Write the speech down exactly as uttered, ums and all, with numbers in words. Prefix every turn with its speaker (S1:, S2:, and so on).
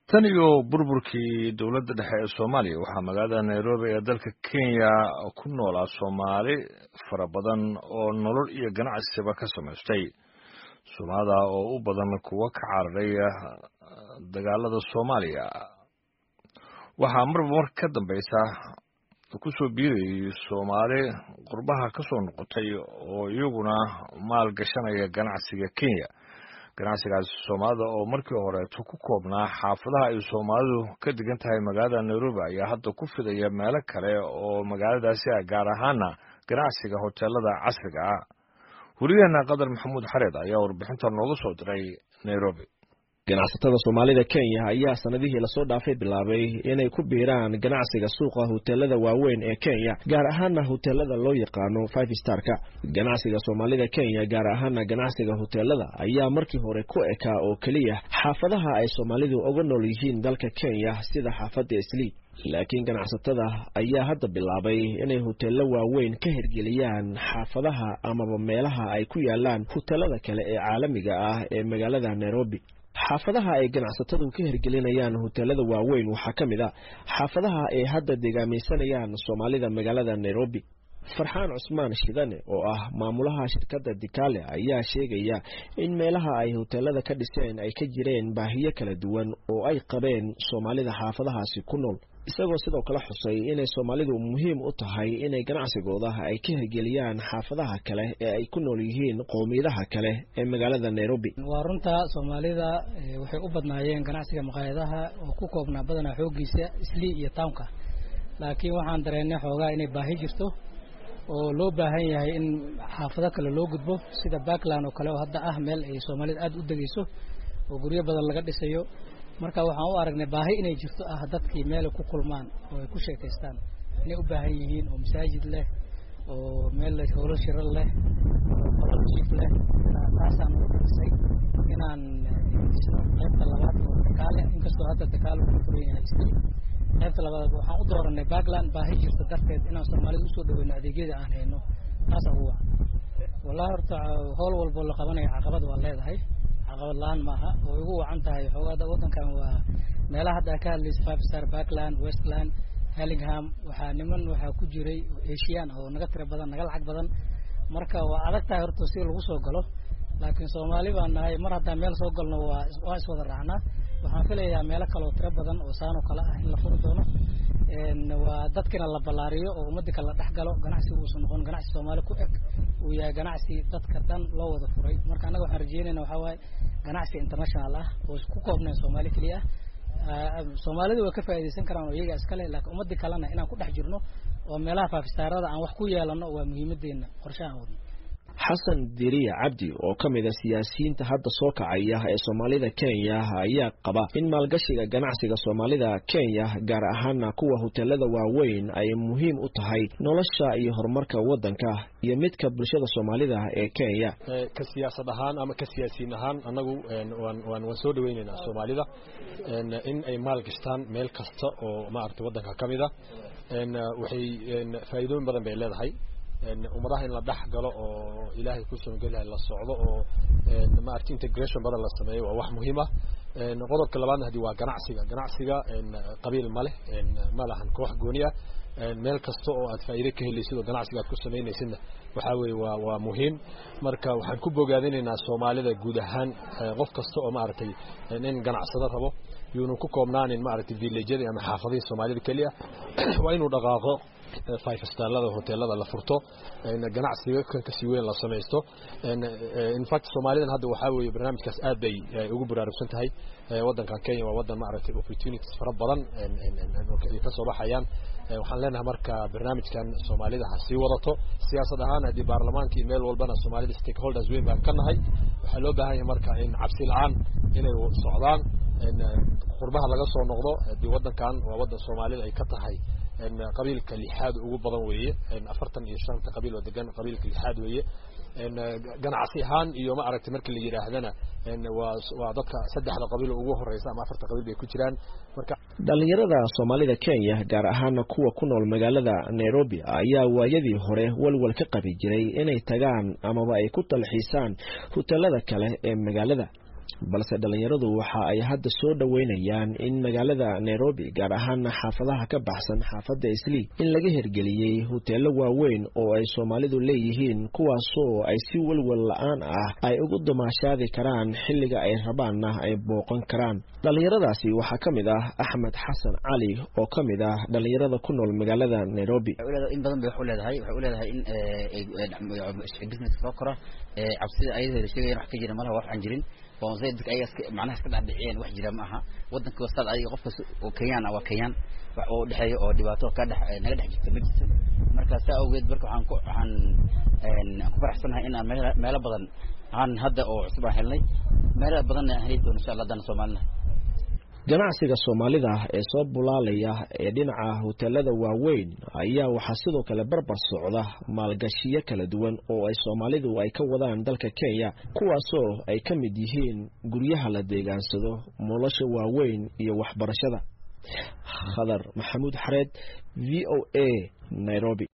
S1: tan iyo burburkii dowladda dhexe ee Soomaaliya waxaa magaalada Nairobi ee dalka Kenya ku noolaa Soomaali fara badan oo nolol iyo ganacsiba ka samaystay Soomaalida oo u badan kuwa ka cararay dagaalada Soomaaliya waxaa marba mar ka dambaysa ku soo biiray Soomaali qurbaha ka soo noqotay oo iyaguna maal gashanaya ganacsiga Kenya ganacsigaas Soomaalida oo markii hore ku koobnaa xaafadaha ay Soomaalidu ka degan tahay magaalada Nairobi ayaa hadda ku fidaya meelo kale oo magaaladaasi ah gaar ahaan ganacsiga hoteelada casriga ah wariyaha Qadar Maxamuud Xareed ayaa warbixinta nooga soo diray Nairobi
S2: ganacsatada Soomaalida Kenya ayaa sanadihii la soo dhaafay bilaabay inay ku biiraan ganacsiga suuqa hoteelada waaweyn ee Kenya gaar ahaan hoteelada loo yaqaano five star ka ganacsiga Soomaalida Kenya gaar ahaan ganacsiga hoteelada ayaa markii hore ku ekaa oo kaliya xaafadaha ay Soomaalidu uga nool yihiin dalka Kenya sida xaafadda Eastleigh laakiin ganacsatada ayaa hadda bilaabay inay hoteelo waaweyn ka hirgeliyaan xaafadaha ama meelaha ay ku yaalaan hoteelada kale ee caalamiga ah ee magaalada Nairobi xaafadaha ay ganacsatadu ka hirgelinayaan hoteelada waaweyn waxaa ka mid ah xaafadaha ay hadda deegaameysanayaan Soomaalida magaalada Nairobi Farxaan Cusmaan Shidane oo ah maamulaha shirkadda Dikale ayaa sheegaya in meelaha ay hoteelada ka dhiseen ay ka jireen baahiyo kala duwan oo ay qabeen Soomaalida xaafadahaasi ku nool isagoo sidoo kale xusay inay Soomaalidu muhiim u tahay inay ganacsigooda ay ka hirgeliyaan xaafadaha kale ee ay ku nool yihiin qoomiyadaha kale ee magaalada Nairobi
S3: waa runta Soomaalida waxay u badnaayeen ganacsiga maqaayadaha oo ku koobnaa badanaa xoogiisa Eastleigh iyo Townka laakiin waxaan dareennay xoogaa inay baahi jirto oo loo baahan yahay in xaafado kale loo gudbo sida Backland oo kale oo hadda ah meel ay Soomaalida aad u dageyso oo guryo badan laga dhisayo marka waxaan u aragnay baahi inay jirto ah dadkii meel ku kulmaan oo ay ku sheekaystaan inay u baahan yihiin oo masaajid leh oo meel la hawlo shirar leh oo jiif leh taasaan u dhisay inaan qaybta labaad oo Dikale inkastoo hadda Dikale uu furan yahay qaybta labaad waxaan u dooranay Backland baahi jirta darteed inaan Soomaalida u soo dhaweeyno adeegyada aan hayno taas ugu wac wallahi horta hawl walba la qabanayo caqabad waa leedahay caqabad laan maaha oo ugu wacan tahay xoogada wadankan waa meelaha hadda ka hadlaysa five star Backland Westland Hurlingham waxaa niman waxaa ku jiray Asian oo naga tira badan naga lacag badan marka waa adag tahay horta si lagu soo galo laakiin Soomaali baan nahay mar hadda meel soo galno waa waa is wada raacnaa waxaan filayaa meelo kale oo tira badan oo saano kala ah in la furo doono een waa dadkina la balaariyo oo ummadda kala dhaxgalo ganacsigu uu noqon ganacsi Soomaali ku eg uu yahay ganacsi dadka dhan loo wada furay marka anaga waxaan rajeynaynaa waxa waaye ganacsi international ah oo ku koobnay Soomaali kaliya ah Soomaalidu way ka faa'iideysan karaan oo iyaga iska leh laakiin ummadda kalena inaan ku dhex jirno oo meelaha five star-ada aan wax ku yeelano waa muhiimadeena qorshahan wadno
S2: Xasan Diriya Cabdi oo kamid ah siyaasiyiinta hadda soo kacaya ee Soomaalida Kenya ayaa qaba in maalgashiga ganacsiga Soomaalida Kenya gaar ahaan kuwa hoteelada waaweyn ay muhiim u tahay nolosha iyo horumarka wadanka iyo midka bulshada Soomaalida ee Kenya
S4: ka siyaasad ahaan ama ka siyaasiin ahaan anagu waan waan soo dhaweynaynaa Soomaalida in ay maalgashtaan meel kasta oo ma aragtay wadanka kamid ah waxay faa'iidooyin badan bay leedahay umadaha in la dhax galo oo ilaahay ku soo galay la socdo oo ma aragtay integration badan la sameeyo waa wax muhiim ah qodobka labaadna hadii waa ganacsiga ganacsiga qabiil ma leh ma lahan koox gooni ah meel kasta oo aad faa'iido ka helaysid ganacsiga aad ku sameynaysid waxa weey waa waa muhiim marka waxaan ku bogaadinaynaa Soomaalida guud ahaan qof kasta oo ma aragtay in ganacsado rabo yuu ku koobnaan ma aragtay village-yada ama xaafadaha Soomaalida kaliya waa inuu dhaqaaqo five star-lada hoteelada la furto in ganacsiga kan ka sii weyn la sameesto in fact Soomaalidan hadda waxa weey barnaamijkaas aad bay ugu baraarugsan tahay wadankan Kenya waa wadan ma aragtay opportunities fara badan in ka soo baxayaan waxaan leenahay marka barnaamijkan Soomaalida ha sii wadato siyaasad ahaan hadii baarlamaankii meel walbana Soomaalida stakeholders weyn baan ka nahay waxa loo baahan yahay marka in cabsi la'aan inay socdaan in qurbaha laga soo noqdo hadii wadankan waa wadan Soomaalida ay ka tahay in qabiilka lixaad ugu badan weeye in afartan iyo shan qabiil oo degan qabiilka lixaad weeye in ganacsi ahaan iyo ma aragtay markii la yiraahdana in waa waa dadka saddexda qabiil ugu horeysa ama afarta qabiil bay ku jiraan marka
S2: dhalinyarada Soomaalida Kenya gaar ahaan kuwa ku nool magaalada Nairobi ayaa waayadii hore walwal ka qabi jiray inay tagaan ama ay ku talxiisaan hoteelada kale ee magaalada balse dhalinyaradu waxa ay hadda soo dhaweynayaan in magaalada Nairobi gaar ahaan xaafadaha ka baxsan xaafadda Islii in laga hirgeliyay hoteelo waaweyn oo ay Soomaalidu leeyihiin kuwaasoo ay si walwal la'aan ah ay ugu damaashaadi karaan xilliga ay rabaanna ay booqan karaan. dhalinyaradaasi waxa kamid ah Axmed Xasan Cali oo kamid ah dhalinyarada ku nool magaalada Nairobi.
S5: in badan bay wax u leedahay waxa u leedahay in business soo kora cabsida ayada sheegayaan wax ka jira malaha wax aan jirin oo zeed ay macnaha iska dhacdhiceen wax jira ma aha wadanka wasal ay qofka oo Kenyan ah waa Kenyan wax oo dhaxeeyo oo dhibaato ka dhax naga dhex jirta ma jirto marka saa awgeed barka waxaan ku waxaan aan ku faraxsanahay in aan meel badan aan hadda oo cusub aan helnay meel badan aan helay doon insha Allah dan Soomaaliland.
S2: ganacsiga Soomaalida ee soo bulaalaya ee dhinaca hoteelada waaweyn ayaa waxa sidoo kale barbar socda maalgashiyo kala duwan oo ay Soomaalidu ay ka wadaan dalka Kenya kuwaasoo ay ka mid yihiin guryaha la deegaansado nolosha waaweyn iyo waxbarashada. Khadar Maxamuud Xareed V O A Nairobi.